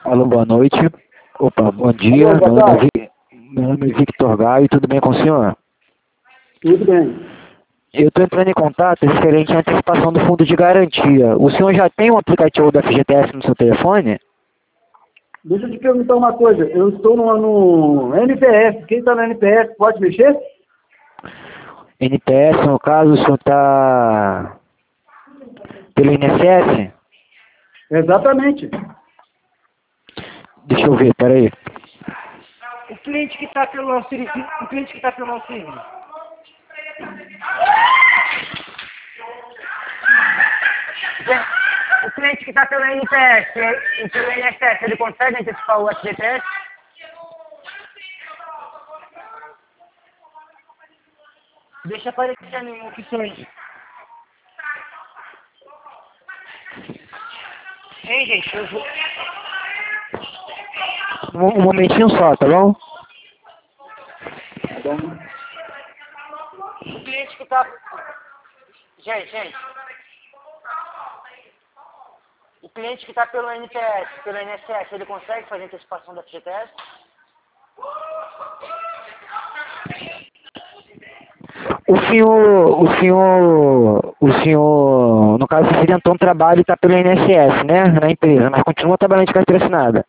Alô, boa noite. Opa, bom dia. Alô, boa tarde. Meu nome é Victor Gaio, tudo bem com o senhor? Tudo bem. Eu estou entrando em contato referente à antecipação do fundo de garantia. O senhor já tem um aplicativo do FGTS no seu telefone? Deixa eu te perguntar uma coisa. Eu estou no NPS. Quem está no NPS pode mexer? NPS, no caso, o senhor está pelo INSS? Exatamente. Deixa eu ver, peraí. O cliente que está pelo auxílio. O cliente que está pelo auxílio. O cliente que está pelo NPS e pelo INSS, ele consegue antecipar o FGTS? Deixa aparecendo em opções. Hein, gente? Eu vou... Um momentinho só, tá bom? O cliente que está... Gente. O cliente que está pelo NPS, pelo INSS, ele consegue fazer antecipação da FGTS? O senhor, no caso, se acidentou no trabalho e está pelo INSS, né? Na empresa, mas continua trabalhando de carteira assinada.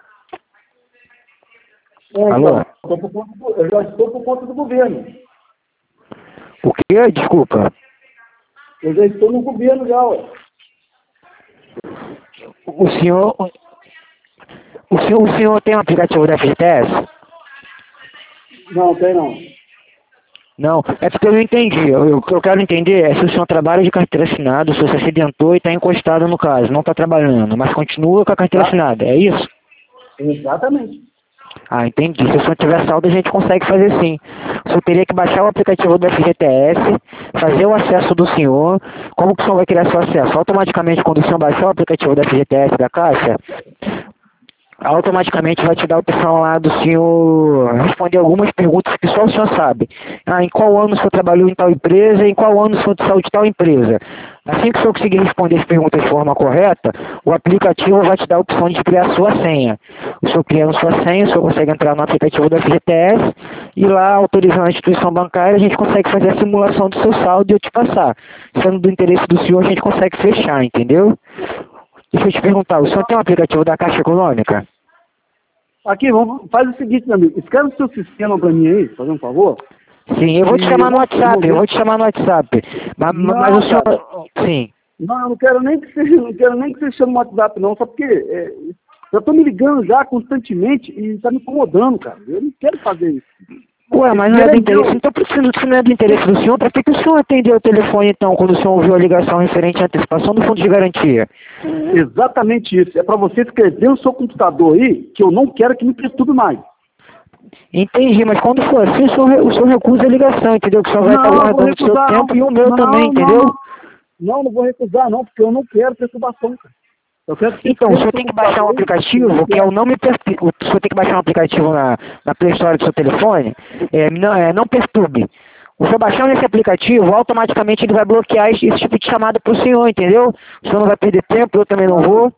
Alô? Eu já estou por conta do governo. O quê? Desculpa. Eu já estou no governo já, ué. O senhor tem um aplicativo da FGTS? Não, tem não. Não, é porque eu não entendi. O que eu quero entender é se o senhor trabalha de carteira assinada, o senhor se acidentou e está encostado no caso, não está trabalhando, mas continua com a carteira assinada, é isso? Exatamente. Ah, entendi. Se o senhor tiver saldo, a gente consegue fazer sim. O senhor teria que baixar o aplicativo do FGTS, fazer o acesso do senhor. Como que o senhor vai criar seu acesso? Automaticamente, quando o senhor baixar o aplicativo do FGTS da Caixa, automaticamente vai te dar a opção lá do senhor responder algumas perguntas que só o senhor sabe. Ah, em qual ano o senhor trabalhou em tal empresa, em qual ano o senhor saiu de tal empresa. Assim que o senhor conseguir responder as perguntas de forma correta, o aplicativo vai te dar a opção de criar a sua senha. O senhor criando sua senha, o senhor consegue entrar no aplicativo do FGTS e lá, autorizando a instituição bancária, a gente consegue fazer a simulação do seu saldo e eu te passar. Sendo do interesse do senhor, a gente consegue fechar, entendeu? Deixa eu te perguntar, o senhor tem um aplicativo da Caixa Econômica? Aqui, faz o seguinte, meu amigo. Escreve o seu sistema para mim aí, fazer um favor. Sim, eu vou te chamar no WhatsApp, Mas o senhor... Cara, Sim. não, eu não quero nem que você chame no WhatsApp, não, só porque eu estou me ligando já constantemente e está me incomodando, cara. Eu não quero fazer isso. Ué, mas não é do interesse, então se não é do interesse do senhor, para que o senhor atendeu o telefone então, quando o senhor ouviu a ligação referente à antecipação do fundo de garantia? Exatamente isso. É para você escrever no seu computador aí, que eu não quero que me perturbe mais. Entendi, mas quando for assim, o senhor recusa a ligação, entendeu? Que o senhor vai estar guardando o seu tempo e o meu também, entendeu? Não vou recusar não, porque eu não quero perturbação, cara. Então, o senhor tem que baixar um aplicativo, que é o Não Me Perturbe. O senhor tem que baixar um aplicativo na Play Store do seu telefone, Não Perturbe. O senhor baixando esse aplicativo, automaticamente ele vai bloquear esse tipo de chamada para o senhor, entendeu? O senhor não vai perder tempo, eu também não vou.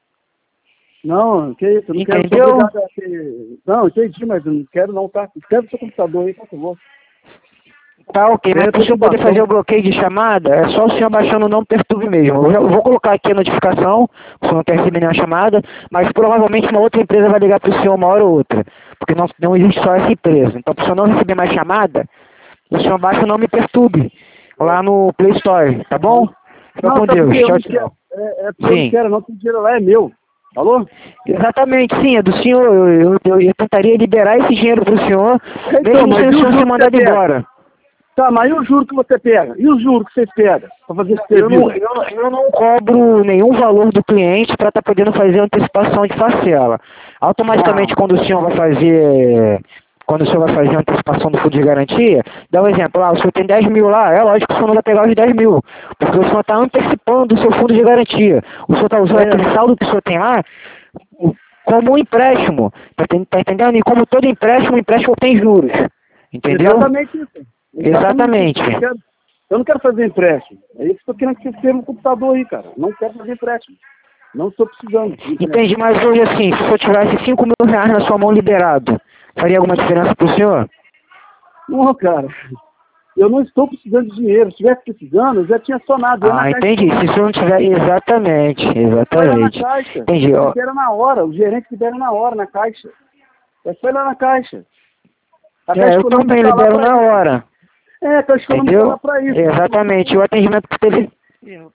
Não, que isso, eu não Entendeu? quero ser obrigado a ter... Não, entendi, mas eu não quero não, tá? Escreve o seu computador aí, por favor. Tá, ok, mas para o senhor poder fazer o bloqueio de chamada, é só o senhor baixando o Não Perturbe mesmo. Eu vou colocar aqui a notificação, se o senhor não quer receber nenhuma chamada, mas provavelmente uma outra empresa vai ligar para o senhor uma hora ou outra, porque não existe só essa empresa. Então, para o senhor não receber mais chamada, o senhor baixa o Não Me Perturbe, lá no Play Store, tá bom? Fica com Deus, tchau, tchau. Eu não quero não, porque o dinheiro lá é meu. Alô? Exatamente, sim, é do senhor. Eu tentaria liberar esse dinheiro para o senhor, Então, mesmo sem o senhor ser mandado embora. Tá, mas e o juro que você pega? E o juro que vocês pegam para fazer esse serviço? Eu não cobro nenhum valor do cliente para estar podendo fazer antecipação de parcela. Automaticamente, quando o senhor vai fazer a antecipação do fundo de garantia, dá um exemplo, o senhor tem 10 mil lá, é lógico que o senhor não vai pegar os 10 mil, porque o senhor está antecipando o seu fundo de garantia. O senhor está usando aquele saldo que o senhor tem lá como um empréstimo, tá entendendo? E como todo empréstimo, o empréstimo tem juros, entendeu? Exatamente isso. Exatamente. Eu não quero fazer empréstimo. É isso que eu tô querendo que você escreva no computador aí, cara. Não quero fazer empréstimo. Não estou precisando disso. Né? Entendi, mas hoje assim, se eu tivesse 5 mil reais na sua mão liberado, faria alguma diferença pro senhor? Não, cara. Eu não estou precisando de dinheiro. Se estivesse precisando, eu já tinha sonado. Entendi. Se o senhor não tiver... Exatamente. Na caixa. Entendi, ó. Libera na hora. O gerente libera na hora, na caixa. É só ir lá na caixa. Eu também libero na hora. Tá escolhendo falar pra isso. Exatamente. O atendimento que teve...